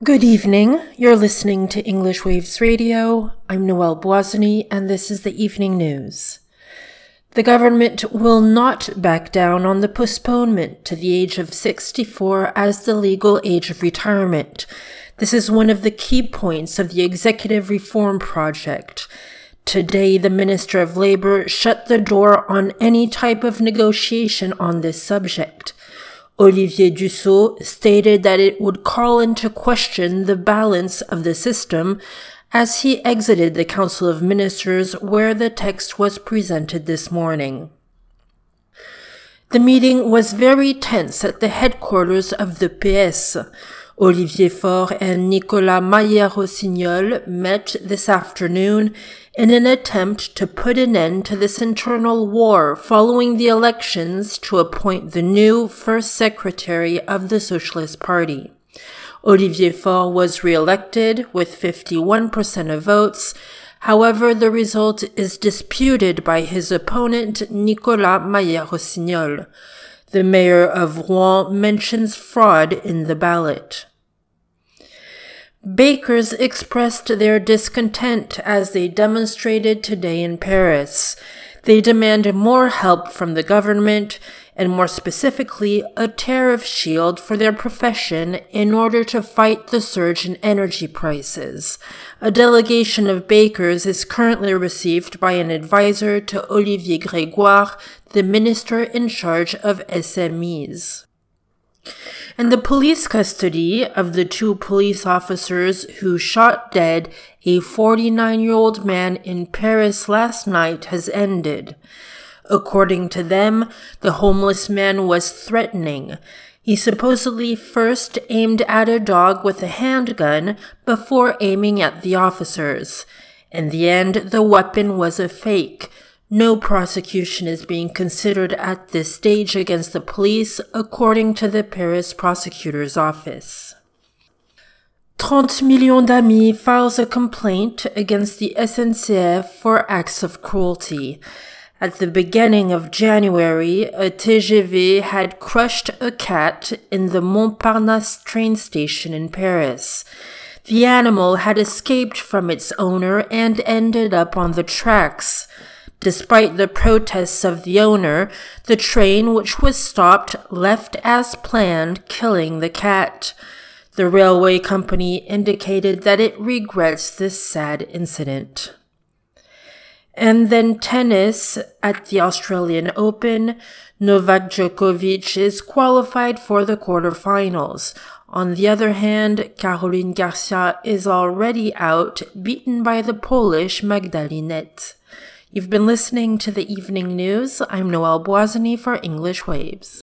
Good evening. You're listening to English Waves Radio. I'm Noelle Boisany, and this is the evening news. The government will not back down on the postponement to the age of 64 as the legal age of retirement. This is one of the key points of the executive reform project. Today, the Minister of Labour shut the door on any type of negotiation on this subject. Olivier Dussault stated that it would call into question the balance of the system as he exited the Council of Ministers where the text was presented this morning. The meeting was very tense at the headquarters of the PS. Olivier Faure and Nicolas Maillard-Rossignol met this afternoon in an attempt to put an end to this internal war following the elections to appoint the new first secretary of the Socialist Party. Olivier Faure was re-elected with 51% of votes. However, the result is disputed by his opponent, Nicolas Maillard-Rossignol. The mayor of Rouen mentions fraud in the ballot. Bakers expressed their discontent as they demonstrated today in Paris. They demand more help from the government and more specifically a tariff shield for their profession in order to fight the surge in energy prices. A delegation of bakers is currently received by an advisor to Olivier Grégoire, the minister in charge of SMEs. And the police custody of the two police officers who shot dead a 49-year-old man in Paris last night has ended. According to them, the homeless man was threatening. He supposedly first aimed at a dog with a handgun before aiming at the officers. In the end, the weapon was a fake. No prosecution is being considered at this stage against the police, according to the Paris prosecutor's office. 30 Millions d'Amis files a complaint against the SNCF for acts of cruelty. At the beginning of January, a TGV had crushed a cat in the Montparnasse train station in Paris. The animal had escaped from its owner and ended up on the tracks. Despite the protests of the owner, the train, which was stopped, left as planned, killing the cat. The railway company indicated that it regrets this sad incident. And then tennis at the Australian Open. Novak Djokovic is qualified for the quarterfinals. On the other hand, Caroline Garcia is already out, beaten by the Polish Magdalena Net. You've been listening to the evening news. I'm Noelle Boisany for English Waves.